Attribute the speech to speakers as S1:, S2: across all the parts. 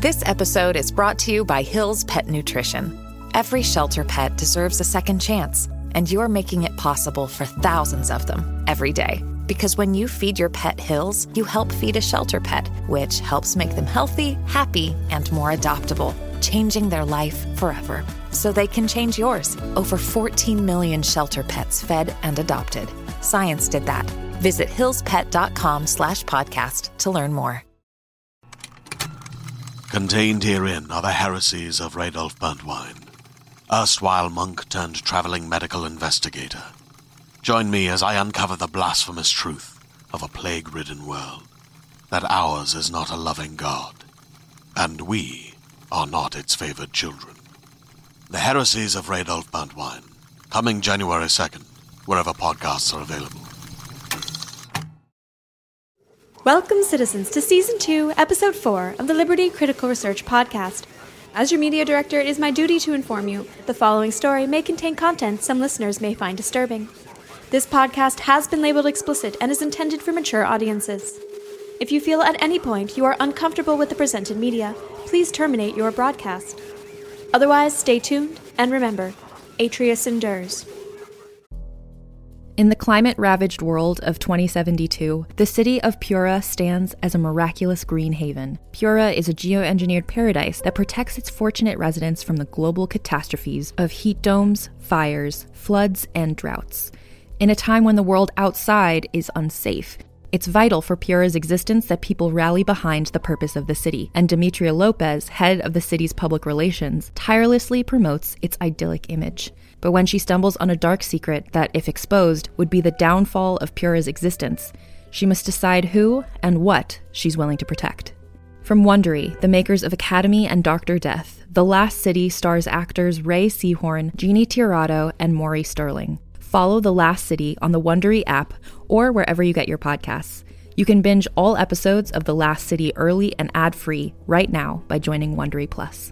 S1: This episode is brought to you by Hill's Pet Nutrition. Every shelter pet deserves a second chance, and you're making it possible for thousands of them every day. Because when you feed your pet Hill's, you help feed a shelter pet, which helps make them healthy, happy, and more adoptable, changing their life forever. So they can change yours. Over 14 million shelter pets fed and adopted. Science did that. Visit hillspet.com/podcast to learn more.
S2: Contained herein are the heresies of Radolf Burntwine, erstwhile monk turned traveling medical investigator. Join me as I uncover the blasphemous truth of a plague-ridden world, that ours is not a loving God, and we are not its favored children. The heresies of Radolf Burntwine, coming January 2nd, wherever podcasts are available.
S3: Welcome, citizens, to Season 2, Episode 4 of the Liberty Critical Research Podcast. As your media director, it is my duty to inform you the following story may contain content some listeners may find disturbing. This podcast has been labeled explicit and is intended for mature audiences. If you feel at any point you are uncomfortable with the presented media, please terminate your broadcast. Otherwise, stay tuned, and remember, Atreus endures.
S4: In the climate-ravaged world of 2072, the city of Pura stands as a miraculous green haven. Pura is a geoengineered paradise that protects its fortunate residents from the global catastrophes of heat domes, fires, floods, and droughts. In a time when the world outside is unsafe, it's vital for Pura's existence that people rally behind the purpose of the city, and Demetria Lopez, head of the city's public relations, tirelessly promotes its idyllic image. But when she stumbles on a dark secret that, if exposed, would be the downfall of Pura's existence, she must decide who and what she's willing to protect. From Wondery, the makers of Academy and Dr. Death, The Last City stars actors Ray Seahorn, Jeannie Tirado, and Maury Sterling. Follow The Last City on the Wondery app or wherever you get your podcasts. You can binge all episodes of The Last City early and ad-free right now by joining Wondery Plus.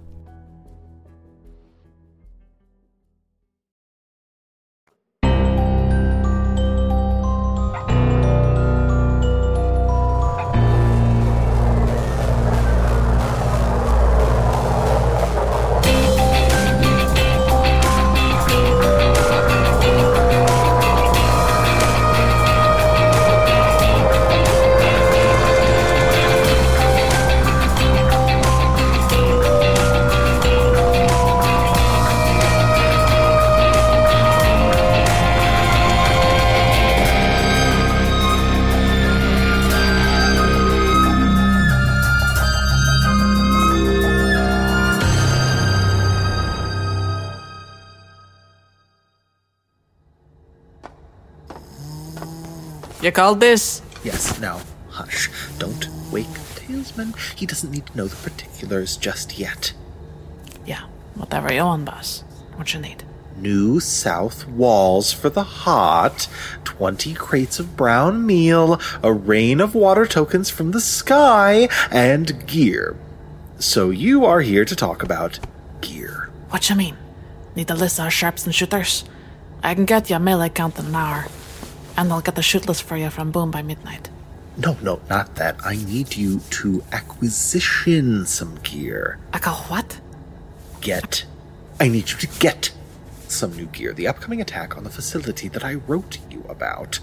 S5: You called this?
S6: Yes, now, hush. Don't wake the talesman. He doesn't need to know the particulars just yet.
S5: Yeah, whatever you want, boss. What you need?
S6: New south walls for the hot, 20 crates of brown meal, a rain of water tokens from the sky, and gear. So you are here to talk about gear.
S5: What you mean? Need a list of sharps and shooters? I can get you a melee count in an hour. And I'll get the shoot list for you from Boom by midnight.
S6: No, not that. I need you to acquisition some gear.
S5: I call what?
S6: Get. I need you to get some new gear. The upcoming attack on the facility that I wrote you about.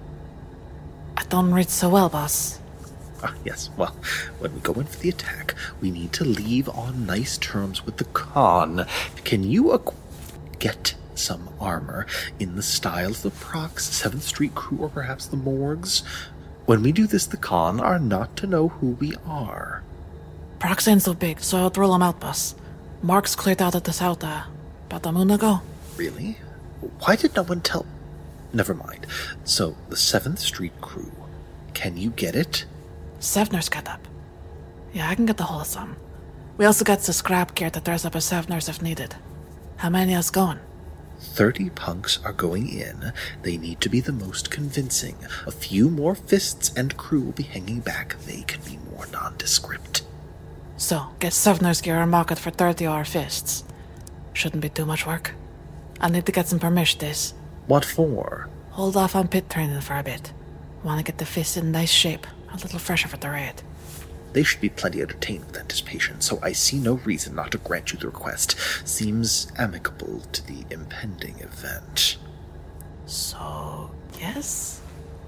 S5: I don't read so well, boss.
S6: Yes. Well, when we go in for the attack, we need to leave on nice terms with the Khan. Can you get some armor in the style of the Prox, 7th Street crew, or perhaps the Morgues? When we do this, the Khan are not to know who we are.
S5: Prox ain't so big, so I'll throw them out, boss. Mark's cleared out at the south, about a moon ago.
S6: Really? Why did no one tell... Never mind. So, the 7th Street crew. Can you get it?
S5: Sevner's got up. Yeah, I can get the whole of some. We also got the scrap gear to dress up as Sevner's if needed. How many is going?
S6: 30 punks are going in. They need to be the most convincing. A few more fists and crew will be hanging back. They can be more nondescript.
S5: So, get Sevner's gear and market for 30 or fists. Shouldn't be too much work. I need to get some permissions.
S6: What for?
S5: Hold off on pit training for a bit. Want to get the fists in nice shape. A little fresher for the raid.
S6: They should be plenty entertained with anticipation, so I see no reason not to grant you the request. Seems amicable to the impending event.
S5: So, yes?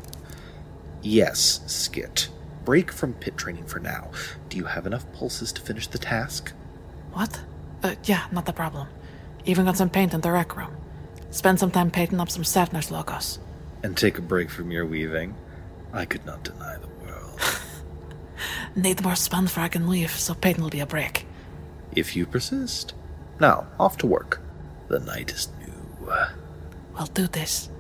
S6: Yes, Skit. Break from pit training for now. Do you have enough pulses to finish the task?
S5: What? Yeah, not a problem. Even got some paint in the rec room. Spend some time painting up some Safner's logos.
S6: And take a break from your weaving? I could not deny the world.
S5: Need more spun before I can leave, so painting will be a break.
S6: If you persist. Now, off to work. The night is new.
S5: We'll do this.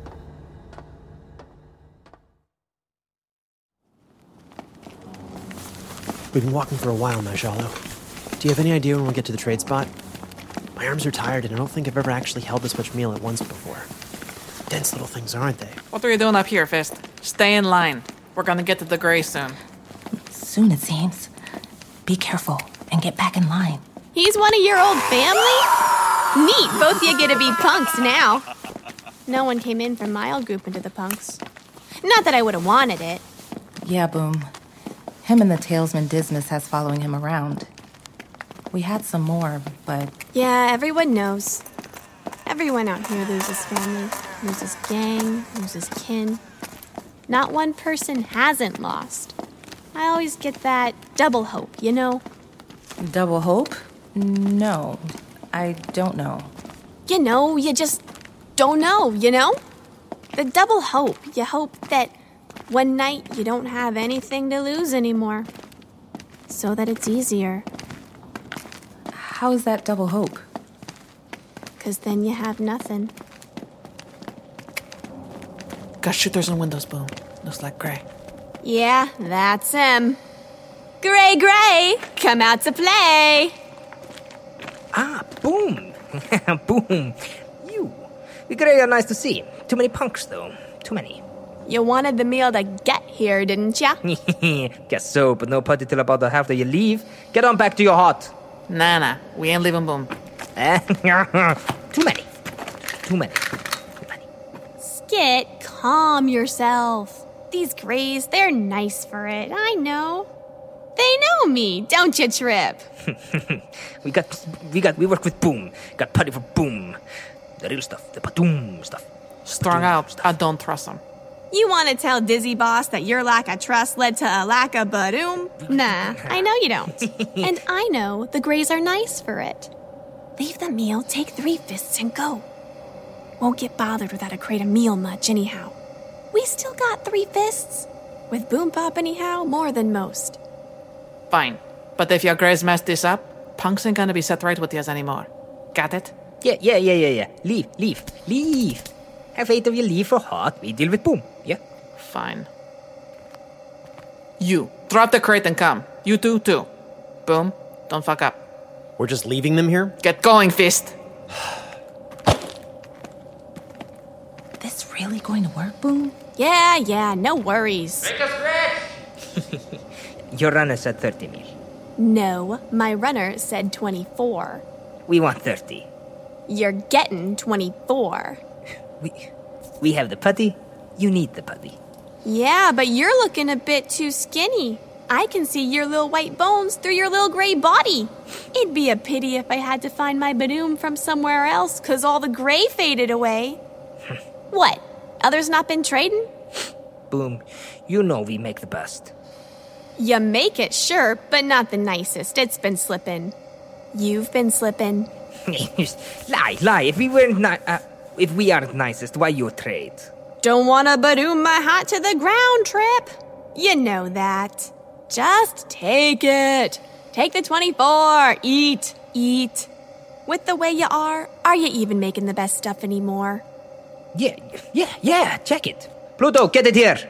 S7: We've been walking for a while now, Jalo. Do you have any idea when we'll get to the trade spot? My arms are tired, and I don't think I've ever actually held this much meal at once before. Dense little things, aren't they?
S5: What are you doing up here, Fist? Stay in line. We're gonna get to the Grey soon.
S8: Soon, it seems. Be careful and get back in line.
S3: He's one of your old family? Neat, both of you get to be punks now. No one came in from my old group into the punks. Not that I would have wanted it.
S8: Yeah, Boom. Him and the talesman Dismas has following him around. We had some more, but...
S3: Yeah, everyone knows. Everyone out here loses family, loses gang, loses kin. Not one person hasn't lost. I always get that double hope, you know?
S8: Double hope? No, I don't know.
S3: You know, you just don't know, you know? The double hope. You hope that one night you don't have anything to lose anymore. So that it's easier.
S8: How is that double hope?
S3: 'Cause then you have nothing.
S5: Got shooters and windows, Boom. Looks like Grey.
S3: Yeah, that's him. Gray, come out to play.
S9: Ah, Boom. Boom. You. Grey are nice to see. Too many punks, though. Too many.
S3: You wanted the meal to get here, didn't ya?
S9: Guess so, but no party till about after you leave. Get on back to your hut.
S5: Nah, we ain't leaving, Boom.
S9: Too many. Too many.
S3: Skit, calm yourself. These Greys, they're nice for it, I know. They know me, don't you, Trip?
S9: we work with Boom. Got party for Boom. The real stuff, the Badoom stuff.
S5: Strung out, I don't trust him.
S3: You want to tell Dizzy Boss that your lack of trust led to a lack of Badoom? Nah, I know you don't. And I know the Greys are nice for it. Leave the meal, take 3 fists, and go. Won't get bothered without a crate of meal much, anyhow. We still got 3 fists. With Boom Pop, anyhow, more than most.
S5: Fine. But if your Greys mess this up, punks ain't gonna be set right with yous anymore. Got it?
S9: Yeah. Leave. Have 8 of you leave for hot. We deal with Boom. Yeah?
S5: Fine. You, drop the crate and come. You two, too. Boom, don't fuck up.
S7: We're just leaving them here?
S5: Get going, Fist.
S8: This really going to work, Boom?
S3: Yeah, no worries.
S5: Make us rich!
S9: Your runner said 30 mil.
S3: No, my runner said 24.
S9: We want 30.
S3: You're getting 24.
S9: We have the putty. You need the putty.
S3: Yeah, but you're looking a bit too skinny. I can see your little white bones through your little gray body. It'd be a pity if I had to find my Badoom from somewhere else 'cause all the gray faded away. What? Others not been trading?
S9: Boom, you know we make the best.
S3: You make it, sure, but not the nicest. It's been slipping. You've been slipping.
S9: Lie. If we aren't nicest, why you trade?
S3: Don't wanna Badoom my hat to the ground, Trip. You know that. Just take it. Take the 24. Eat. With the way you are you even making the best stuff anymore?
S9: Yeah, check it. Pluto, get it here.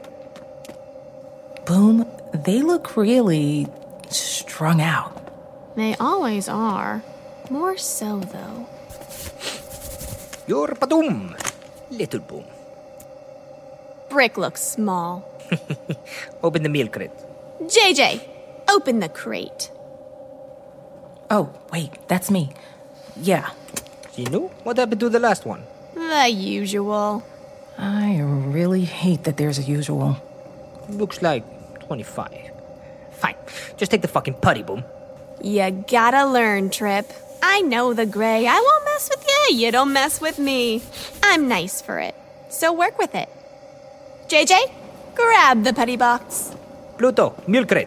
S8: Boom, they look really strung out.
S3: They always are. More so, though.
S9: Your Badoom, little Boom.
S3: Brick looks small.
S9: Open the meal crate.
S3: JJ, open the crate.
S8: Oh, wait, that's me. Yeah.
S9: You know what happened to the last one?
S3: The usual.
S8: I really hate that there's a usual.
S9: Looks like 25. Fine. Just take the fucking putty, Boom.
S3: You gotta learn, Trip. I know the gray. I won't mess with you. You don't mess with me. I'm nice for it. So work with it. JJ, grab the putty box.
S9: Pluto, milk crate.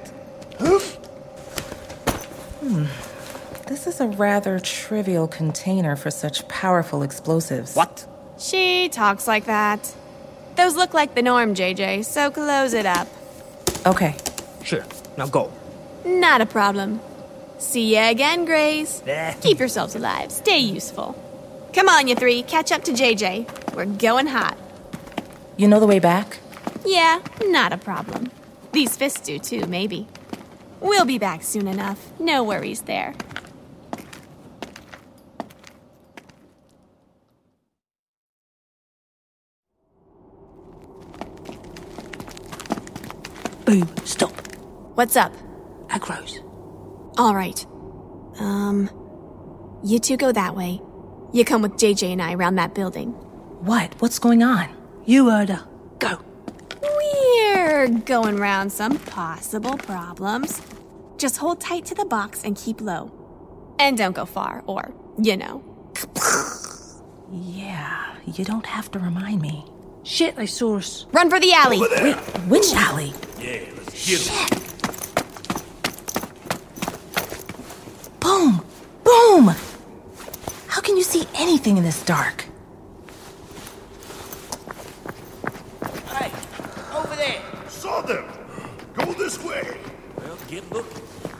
S8: This is a rather trivial container for such powerful explosives.
S9: What?
S3: She talks like that. Those look like the norm, JJ, so close it up.
S8: Okay.
S9: Sure. Now go.
S3: Not a problem. See ya again, Grays.
S9: Eh.
S3: Keep yourselves alive. Stay useful. Come on, you three. Catch up to JJ. We're going hot.
S8: You know the way back?
S3: Yeah, not a problem. These fists do too, maybe. We'll be back soon enough. No worries there.
S10: Boom, stop.
S3: What's up?
S10: Aggros.
S3: All right. You two go that way. You come with JJ and I around that building.
S8: What? What's going on?
S10: You heard her. Go.
S3: We're going round some possible problems. Just hold tight to the box and keep low. And don't go far, or, you know.
S8: Yeah, you don't have to remind me.
S10: Shit, they saw us.
S3: Run for the alley!
S8: Wait, which alley?
S11: Yeah, let's get him.
S8: Shit! Boom! Boom! How can you see anything in this dark?
S9: Hey, over there.
S11: Saw them. Go this way. Well, get looking.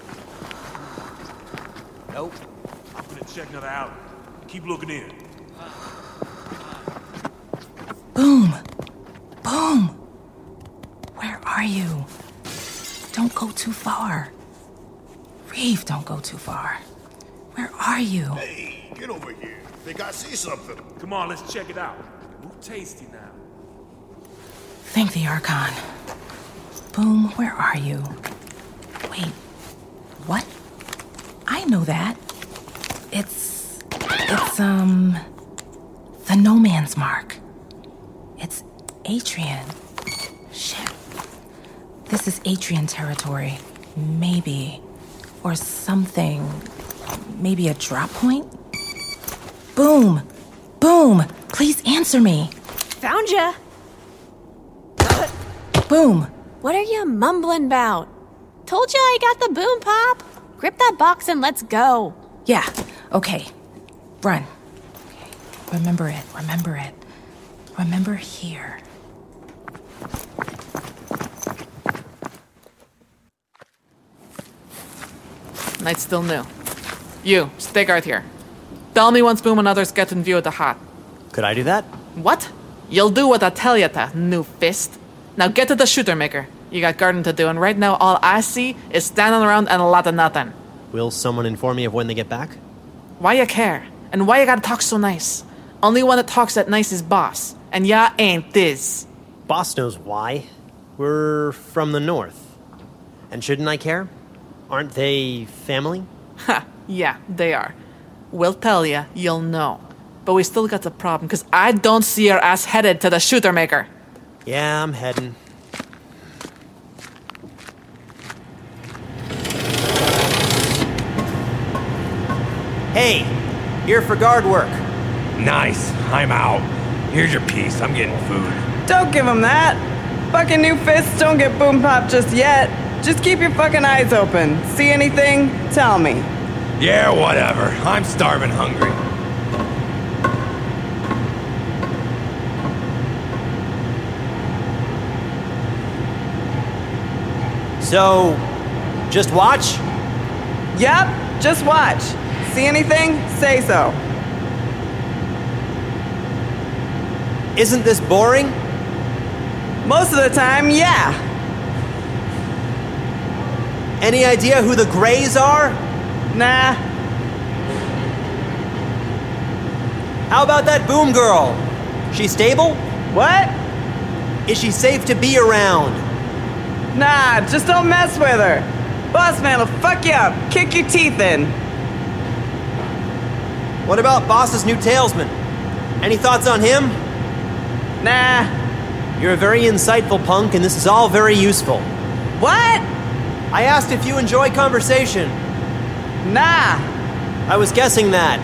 S9: Nope.
S11: I'm gonna check another alley. Keep looking in.
S8: Boom! Boom! Where are you? Don't go too far. Reeve, don't go too far. Where are you?
S11: Hey, get over here. Think I see something. Come on, let's check it out. Move tasty now.
S8: Thank the Archon. Boom, where are you? Wait, what? I know that. It's the No Man's Mark. It's Atrian. Shit. This is Atrian territory. Maybe. Or something. Maybe a drop point? Boom! Boom! Please answer me!
S3: Found ya!
S8: Boom!
S3: What are you mumbling about? Told ya I got the boom pop. Grip that box and let's go.
S8: Yeah, okay. Run. Okay. Remember it, remember it. Remember here.
S5: Night's still new. You, stay guard here. Tell me once Boom and others get in view of the hut.
S7: Could I do that?
S5: What? You'll do what I tell you to, new fist. Now get to the shooter maker. You got guarding to do, and right now all I see is standing around and a lot of nothing.
S7: Will someone inform me of when they get back?
S5: Why you care? And why you gotta talk so nice? Only one that talks that nice is Boss, and ya ain't this.
S7: Boss knows why. We're from the north. And shouldn't I care? Aren't they family?
S5: Ha, yeah, they are. We'll tell ya, you'll know. But we still got the problem, because I don't see your ass headed to the shooter maker.
S7: Yeah, I'm heading. Hey, here for guard work.
S12: Nice, I'm out. Here's your piece, I'm getting food.
S13: Don't give him that. Fucking new fists don't get boom pop just yet. Just keep your fucking eyes open. See anything? Tell me.
S12: Yeah, whatever. I'm starving hungry.
S7: So, just watch?
S13: Yep, just watch. See anything? Say so.
S7: Isn't this boring?
S13: Most of the time, yeah.
S7: Any idea who the Greys are?
S13: Nah.
S7: How about that Boom girl? She stable?
S13: What?
S7: Is she safe to be around?
S13: Nah, just don't mess with her. Boss man will fuck you up, kick your teeth in.
S7: What about Boss's new talesman? Any thoughts on him?
S13: Nah.
S7: You're a very insightful punk, and this is all very useful.
S13: What?
S7: I asked if you enjoy conversation.
S13: Nah.
S7: I was guessing that.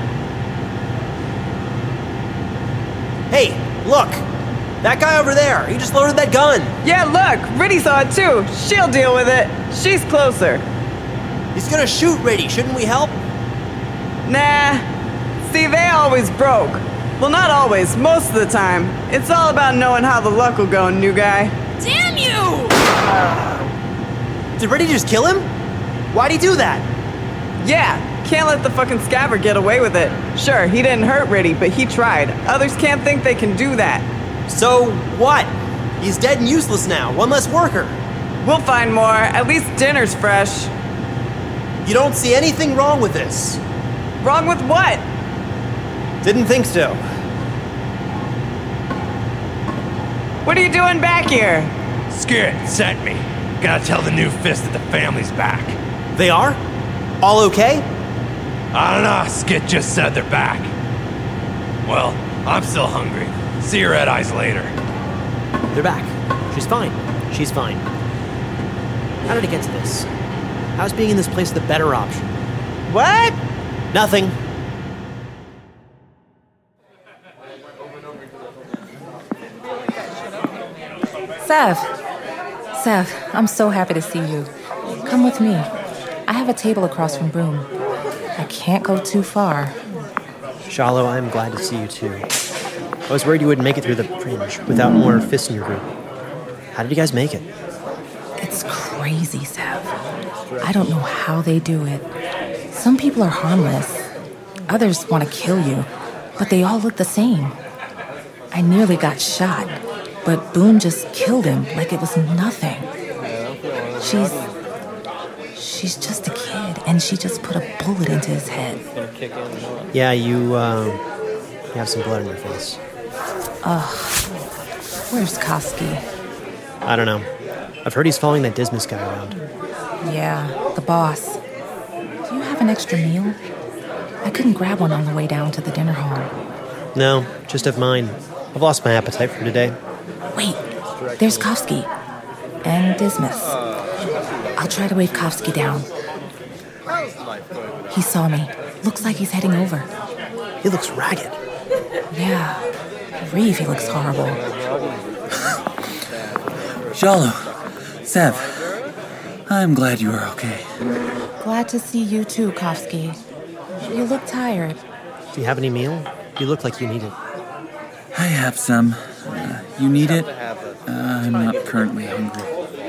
S7: Hey, look! That guy over there, he just loaded that gun!
S13: Yeah, look! Riddy saw it too! She'll deal with it! She's closer!
S7: He's gonna shoot Riddy, shouldn't we help?
S13: Nah. See, they always broke. Well, not always, most of the time. It's all about knowing how the luck will go, new guy.
S8: Damn you!
S7: Did Riddy just kill him? Why'd he do that?
S13: Yeah, can't let the fucking scabber get away with it. Sure, he didn't hurt Riddy, but he tried. Others can't think they can do that.
S7: So what? He's dead and useless now. One less worker.
S13: We'll find more. At least dinner's fresh.
S7: You don't see anything wrong with this?
S13: Wrong with what?
S7: Didn't think so.
S13: What are you doing back here?
S12: Skid sent me. Gotta tell the new Fist that the family's back.
S7: They are? All okay?
S12: I don't know, Skid just said they're back. Well, I'm still hungry. See your red eyes later.
S7: They're back. She's fine. She's fine. How did it get to this? How's being in this place the better option?
S13: What?
S7: Nothing.
S4: Sev, I'm so happy to see you. Come with me. I have a table across from Boom. I can't go too far.
S7: Shallow, I'm glad to see you too. I was worried you wouldn't make it through the fringe without more fists in your group. How did you guys make it?
S4: It's crazy, Sev. I don't know how they do it. Some people are harmless. Others want to kill you, but they all look the same. I nearly got shot, but Boom just killed him like it was nothing. She's just a kid, and she just put a bullet into his head.
S7: Yeah, you have some blood on your face.
S4: Ugh. Where's Koski?
S7: I don't know. I've heard he's following that Dismas guy around.
S4: Yeah, the boss. Do you have an extra meal? I couldn't grab one on the way down to the dinner hall.
S7: No, just have mine. I've lost my appetite for today.
S4: Wait, there's Koski. And Dismas. I'll try to wave Koski down. He saw me. Looks like he's heading over.
S7: He looks ragged.
S4: Yeah. Reeve, he looks horrible.
S14: Jalo, Sev, I'm glad you are okay.
S4: Glad to see you too, Koski. You look tired.
S7: Do you have any meal? You look like you need it.
S14: I have some. You need it? I'm not currently hungry.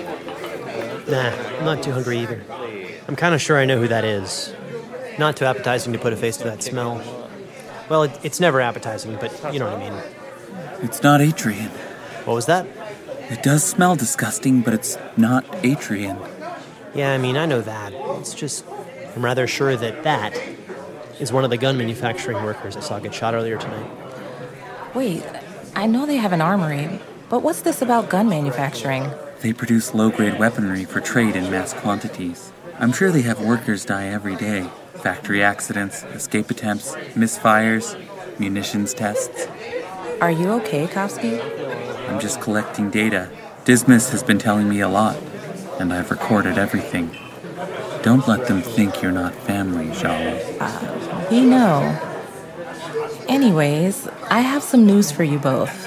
S7: Nah, I'm not too hungry either. I'm kind of sure I know who that is. Not too appetizing to put a face to that smell. Well, it's never appetizing, but you know what I mean.
S14: It's not Atrian.
S7: What was that?
S14: It does smell disgusting, but it's not Atrian.
S7: Yeah, I mean, I know that. It's just, I'm rather sure that is one of the gun manufacturing workers I saw get shot earlier tonight.
S4: Wait, I know they have an armory, but what's this about gun manufacturing?
S14: They produce low-grade weaponry for trade in mass quantities. I'm sure they have workers die every day. Factory accidents, escape attempts, misfires, munitions tests.
S4: Are you okay, Koski?
S14: I'm just collecting data. Dismas has been telling me a lot, and I've recorded everything. Don't let them think you're not family, Jalo.
S4: We know. Anyways, I have some news for you both.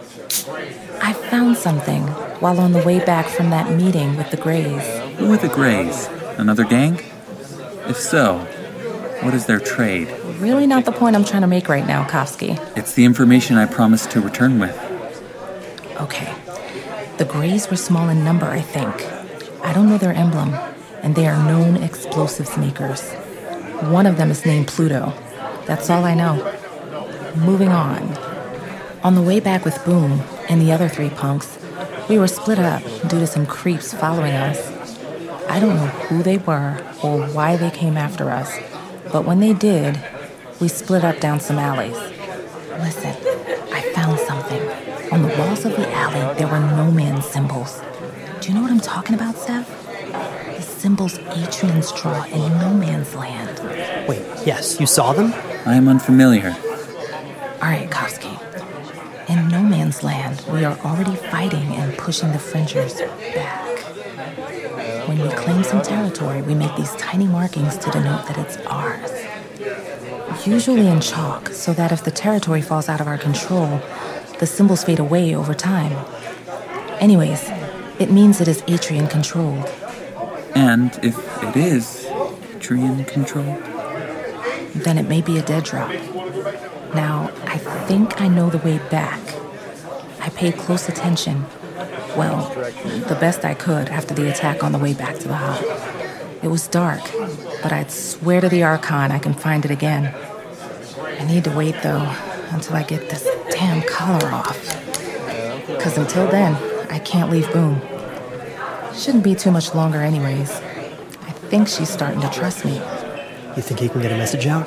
S4: I found something while on the way back from that meeting with the Greys.
S14: Who are the Greys? Another gang? If so, what is their trade?
S4: Really not the point I'm trying to make right now, Koski.
S14: It's the information I promised to return with.
S4: Okay. The Greys were small in number, I think. I don't know their emblem, and they are known explosives makers. One of them is named Pluto. That's all I know. Moving on. On the way back with Boom and the other 3 punks, we were split up due to some creeps following us. I don't know who they were or why they came after us, but when they did, we split up down some alleys. Listen, I found something. On the walls of the alley, there were no man's symbols. Do you know what I'm talking about, Sev? The symbols Atrians draw in no man's land.
S7: Wait, yes, you saw them?
S14: I am unfamiliar.
S4: All right, Koski. In no man's land, we are already fighting and pushing the Fringers back.
S8: When we claim some territory, we make these tiny markings to denote that it's ours. Usually in chalk, so that if the territory falls out of our control, the symbols fade away over time. Anyways, it means it is Atrian controlled.
S14: And if it is Atrian controlled?
S8: Then it may be a dead drop. Now, I think I know the way back. I paid close attention. Well, the best I could after the attack on the way back to the hub. It was dark, but I'd swear to the Archon I can find it again. I need to wait, though, until I get this damn collar off. Because until then, I can't leave Boom. Shouldn't be too much longer anyways. I think she's starting to trust me.
S7: You think he can get a message out?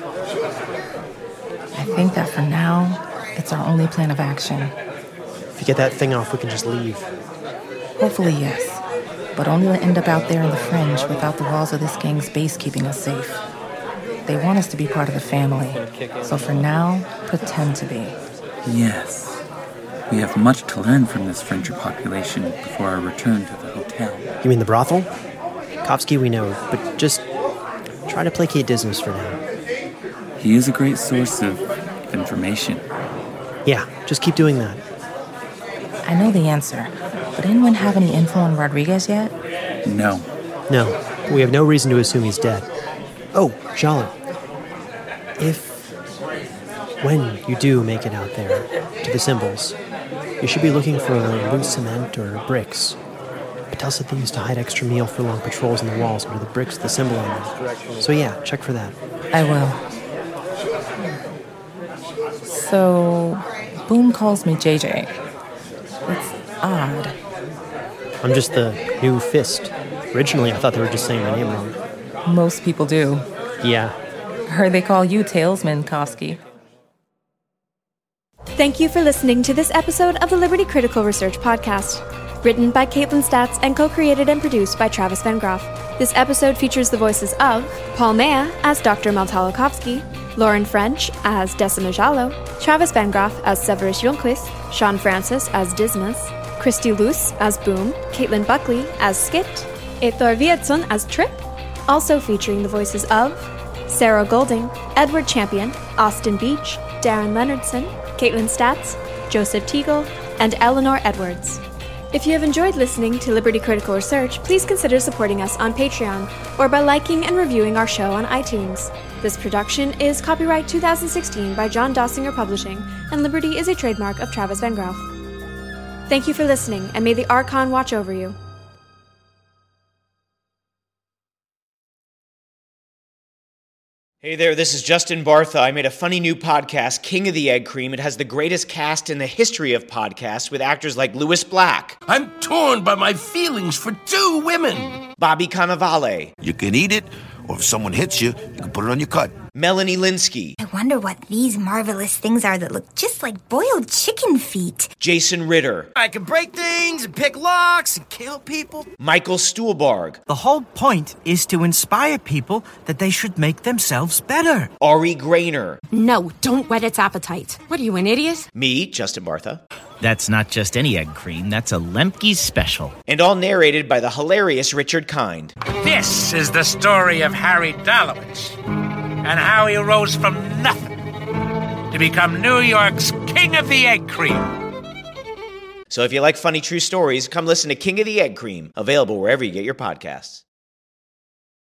S8: I think that for now, it's our only plan of action.
S7: If you get that thing off, we can just leave.
S8: Hopefully, yes. But only to end up out there in the fringe without the walls of this gang's base keeping us safe. They want us to be part of the family. So for now, pretend to be.
S14: Yes. We have much to learn from this Fringer population before our return to the hotel.
S7: You mean the brothel? Kovsky we know, but just try to placate Dismas for now.
S14: He is a great source of information.
S7: Yeah, just keep doing that.
S8: I know the answer, but anyone have any info on Rodriguez yet?
S14: No.
S7: No, we have no reason to assume he's dead. Oh, Jalo. When you do make it out there, to the symbols, you should be looking for loose cement or bricks. Patel said they used to hide extra meal for long patrols in the walls under the bricks with the symbol on them. So yeah, check for that.
S8: I will. So, Boom calls me JJ. It's odd.
S7: I'm just the new Fist. Originally, I thought they were just saying my name wrong.
S8: Most people do.
S7: Yeah.
S8: Heard they call you Talesman, Kovsky.
S3: Thank you for listening to this episode of the Liberty Critical Research Podcast. Written by Caitlin Statz and co-created and produced by Travis Van Groff. This episode features the voices of Paul Mea as Dr. Maltala-Kovsky, Lauren French as Decima Jalo, Travis Van Groff as Severus Ljungqvist, Sean Francis as Dismas, Christy Luce as Boom, Caitlin Buckley as Skit, Eithor Vietson as Trip, also featuring the voices of Sarah Golding, Edward Champion, Austin Beach, Darren Leonardson, Caitlin Statz, Joseph Teagle, and Eleanor Edwards. If you have enjoyed listening to Liberty Critical Research, please consider supporting us on Patreon or by liking and reviewing our show on iTunes. This production is copyright 2016 by John Dossinger Publishing, and Liberty is a trademark of Travis Van Groff. Thank you for listening, and may the Archon watch over you.
S15: Hey there, this is Justin Bartha. I made a funny new podcast, King of the Egg Cream. It has the greatest cast in the history of podcasts with actors like Louis Black.
S16: I'm torn by my feelings for two women.
S15: Bobby Cannavale.
S16: You can eat it, or if someone hits you, you can put it on your cut.
S15: Melanie Linsky.
S17: I wonder what these marvelous things are that look just like boiled chicken feet.
S15: Jason Ritter.
S18: I can break things and pick locks and kill people.
S15: Michael Stuhlbarg.
S18: The whole point is to inspire people that they should make themselves better.
S15: Ari Grainer.
S19: No, don't whet its appetite. What are you, an idiot?
S15: Me, Justin Bartha.
S20: That's not just any egg cream, that's a Lemke's special.
S15: And all narrated by the hilarious Richard Kind.
S21: This is the story of Harry Dalowitz and how he rose from nothing to become New York's King of the Egg Cream.
S15: So if you like funny true stories, come listen to King of the Egg Cream, available wherever you get your podcasts.